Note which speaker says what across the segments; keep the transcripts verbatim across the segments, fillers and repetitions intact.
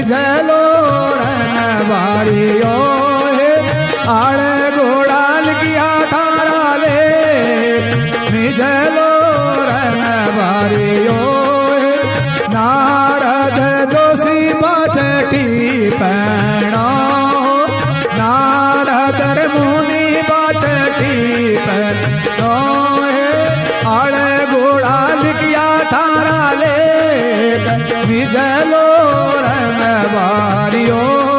Speaker 1: मिझलो रन बारियो हे आड़े घोड़ाल किया थारा ले मिझलो रन बारियो हे नारद जोशी बचटी पैणो नारद मुनि बचटी पैणो हे आड़े घोड़ाल किया थारा ले मिझलो रन बारियो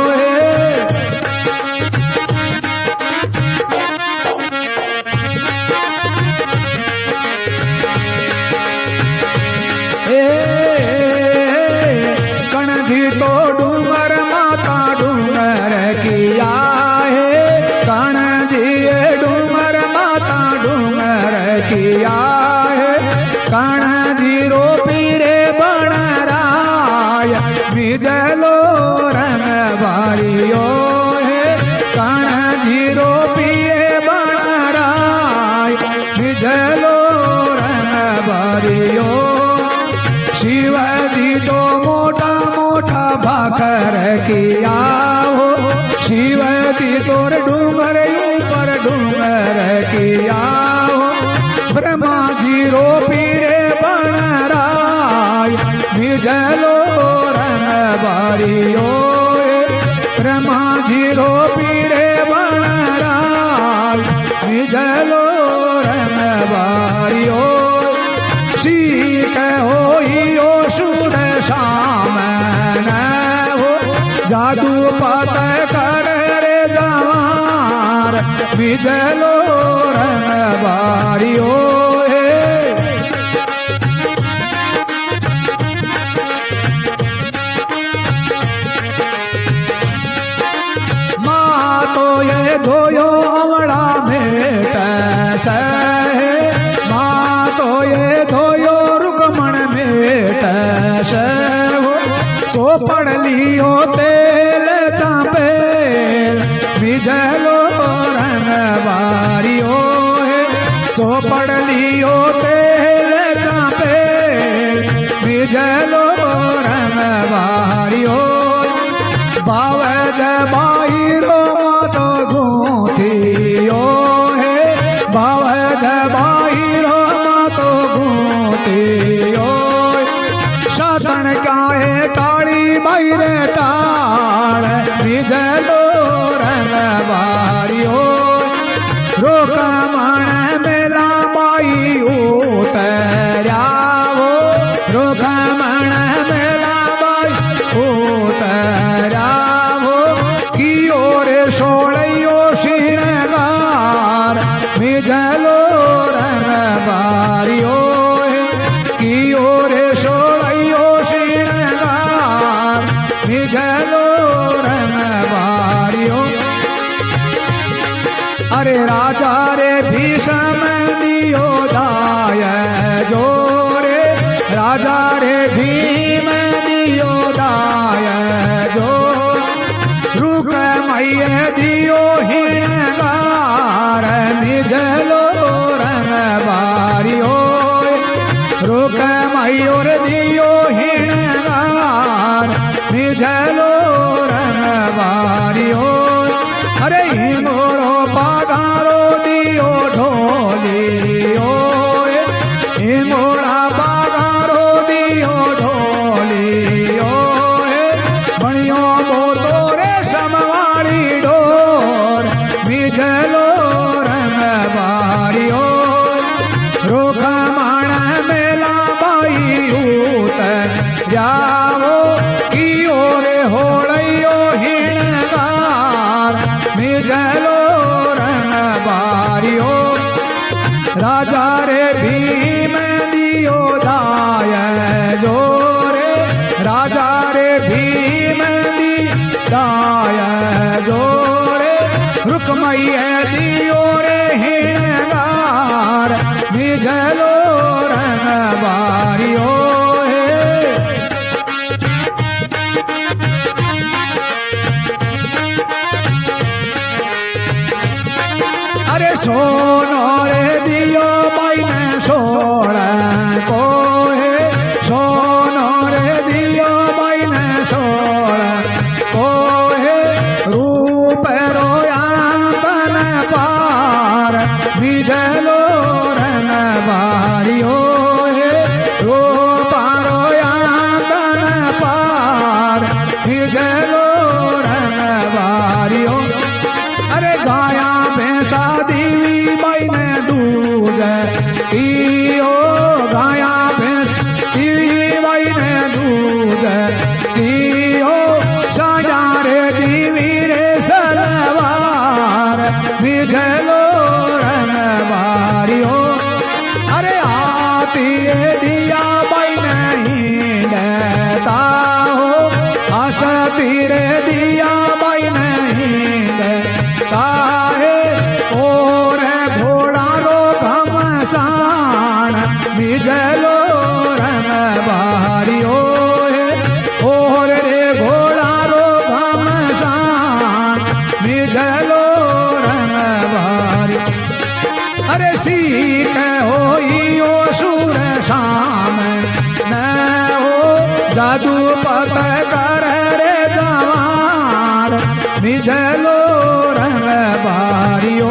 Speaker 1: कणजी तो डूंगर माता डूंगर किया है कणजी डूंगर माता डूंगर किया है कणजी रो पीरे बनराय मिझलो रन बारियो है कणजी रो पिए बनराय मिझलो रन बारियो शिवजी तो मोटा मोटा भाकर किया हो शिवजी तोर डूंगर ऊपर डूंगर किया हो ब्रह्मा जी रो पीरे बनराय मिझलो रन बारियो ब्रह्मा जी रो पीरे बनराय मिझलो रन बारियो सीख हो यो सुर शाम हो जादू पत कर रे जवार मिझलो रन बारियो माँ तो ये धोयो अमड़ा भेट सहे माँ तो ये धोयो रुकमण भेट हो चोपड़ लियो तेल चापे मिझलो रन बारियो है चोपड़ लियो तेल चापे मिझलो रन बारियो बावज बाहिरो तो गूंथियो है बावज बाहिरो तो गूंथियो सातन काहे टाड़ी बाहिरे टाड़ मिझलो रन बारियो रोकमण मेला बाई उतर्या हो रोकमण मेला बाई उतर्या हो कियो रे सोड़ियो श्रृंगार मिझलो रन बारियो कियो रे सोड़ियो श्रृंगार मिझलो रन बारियो अरे राजा रे भीषम दियो दाय जोरे राजा रे भीम दियो दाय जो रुक मैया दियो हिणगार मिझलो रन बारियो रुक मयूर दियो हिणगार मिझलो रन बारियो अरे हिंगोड़ो पागारो दियो ढोलियो हिंगोड़ा पागारो दियो ढोलियो बणियो बोतो रेशम वाली डोर मिझलो रन बारियो रोकमण मेला बाई उतर जाओ कियो रे होड़ियो हिणगार मिझलो रन बारियो राजा रे भीम दियो दाय जोरे राजा रे भीम दी दाय जोरे रुकमैया दियो रे हिणगार मिझलो रन बारियो अरे सोनो रे दियो बाई ने सोड़ को है सोनो रे दियो बाई ने सोड़ अरे सीख हो यो सुर शाम न हो जादू पत कर रे जवान मिझलो रंग बारियो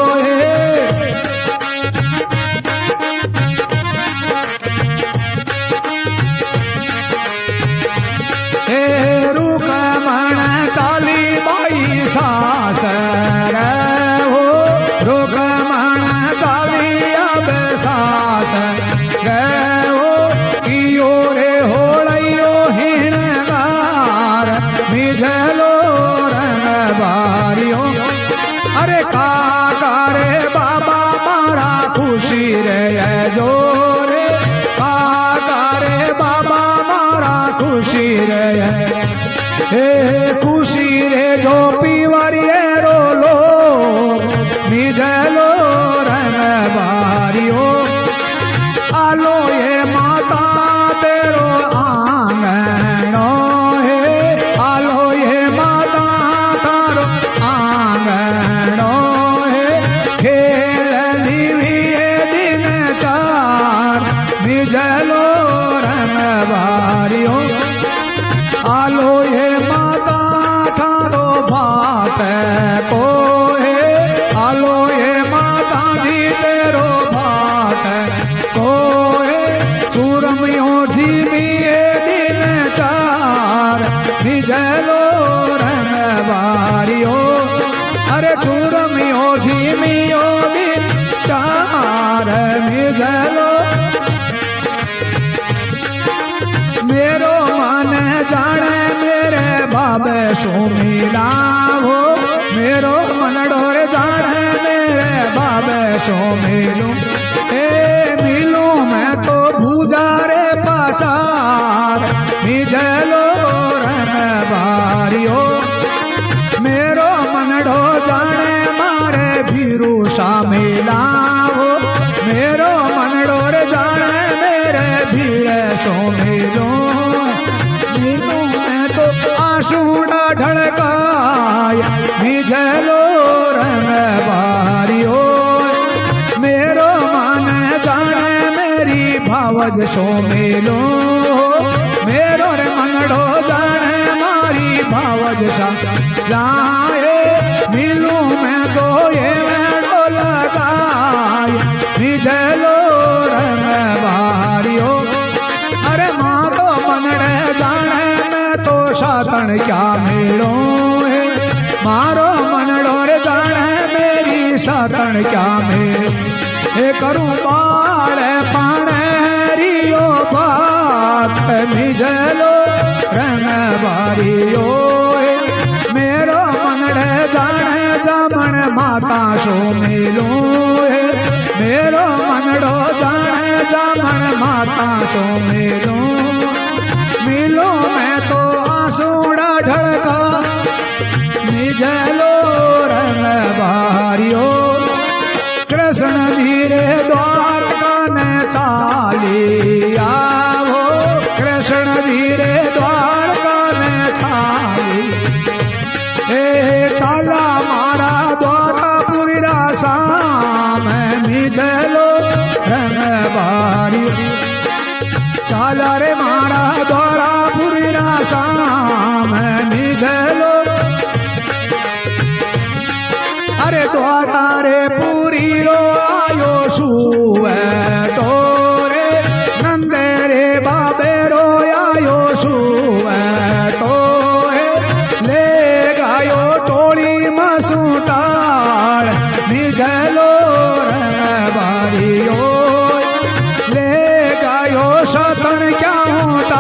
Speaker 1: सासर हो रुकमण चाली अब सास गो कियो रे होड़ियो हिणगार मिझलो रंग बारियो अरे काका रे बाबा मारा खुशी रे जो रे काका रे बाबा मारा खुशी रे हे खुशी रे जो पीवरिये रो लो मिझलो रंग बारियो आलो ये माता तेरो आंगनो है आलो ये माता तारो आंगनो है खेलनी भी ये दिन चार मिझलो रंग बारियो आलो ये माता थारो भात को है आलो ये माता जी तेरो भात को है चूरमियो झीमिए दिन चार मिझलो रंग बारियो अरे चूरमियो झीमियो दिन चार मिझलो मेरो मन जाने मेरे बाबे सो मिला हो मेरो मन डोर जाने मेरे बाबे सो मिलूं ए मिलूं मैं तो भूजा रे पचार मिझलो रंग बारियो मेरो मन डो जाने मारे भीरू सा मिला हो मेरो मन डोर जाने मेरे भीरे सो मिलूं आशूड़ा ढड़काय मिझलो रंग बारियो मेरो मन जाने मेरी भावज सो मिलो मेरो रे मनडो जाने मारी भावज सा लाए मिलूं मैं तो ये मेड़ो लगाय मिझलो रंग बारियो अरे मारो मनडे जाने सातन क्या मेड़ो है मारो मनडो रे जाने मेरी सातन क्या मेड़ो हे करूं बाड़ पाने रियो बात मिझलो रंग बारियो है मेरो मनडे जाने जामन माता सो मिलो है मेरो मनडो जाने जामन माता सो मिलो मिलो मैं तो आसूड़ा ढड़का मिझलो रंग बारियो कृष्ण जी रे द्वारका ने चाली आवो कृष्ण जी रे द्वारका ने चाली ए चाला मारा द्वारपुरी रासाम मिझलो रंग बारियो चाला रे मारा द्वारपुरी रासाम मिझलो अरे द्वारा रे पूरी रो आयो सुए तोरे नंदे रे बाबे रो आयो सुए तोरे ले गायो टोली मसूटाल मिझलो रंग बारियो ले गायो सतन क्या होता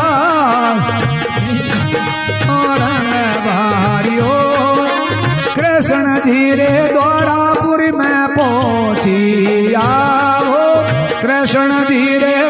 Speaker 1: कृष्ण जी रे द्वारापुरी में पहुंची आओ कृष्ण जी रे